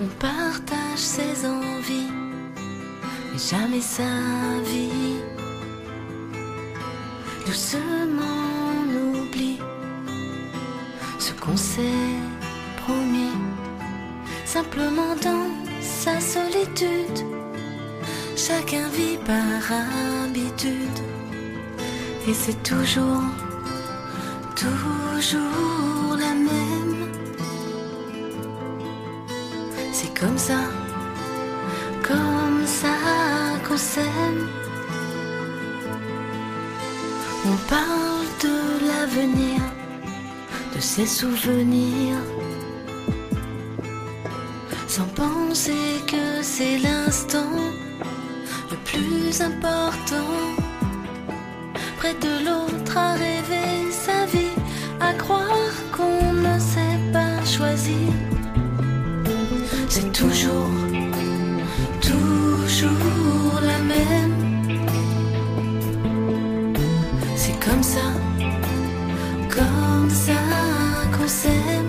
On partage ses envies, mais jamais sa vie. Doucement on oublie ce qu'on s'est promis. Simplement dans sa solitude, chacun vit par habitude. Et c'est toujours la même. C'est comme ça qu'on s'aime. On parle de l'avenir, de ses souvenirs, sans penser que c'est l'instant le plus important. Près de l'autre à rêver sa vie, à croire qu'on ne s'est pas choisi. C'est toujours la même. C'est comme ça qu'on s'aime.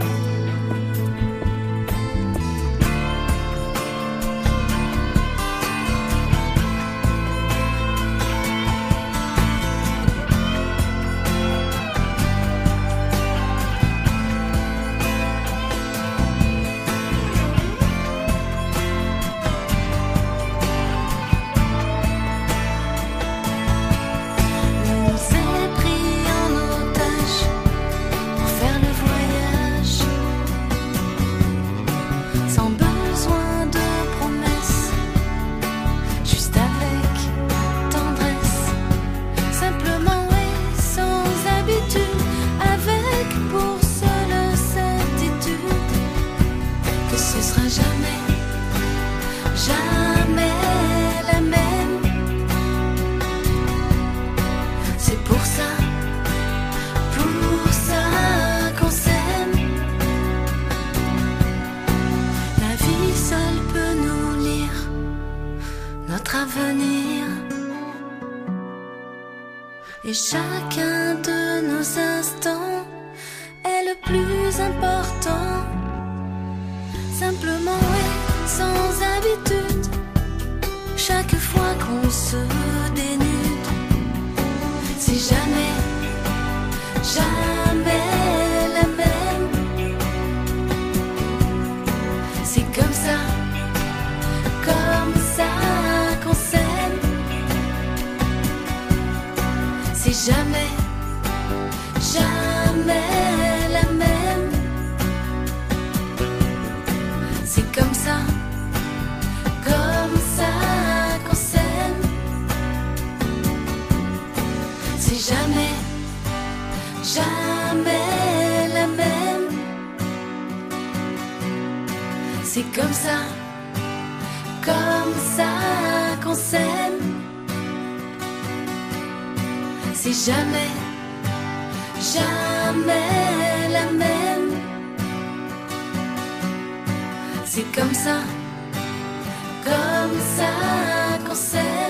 Et chacun de nos instants est le plus important. Simplement et sans habitude, chaque fois qu'on se dénude, c'est jamais la même. C'est comme ça qu'on s'aime. C'est jamais la même. C'est comme ça qu'on s'aime. C'est jamais la même. C'est comme ça qu'on s'aime. C'est jamais la même. C'est comme ça qu'on s'aime.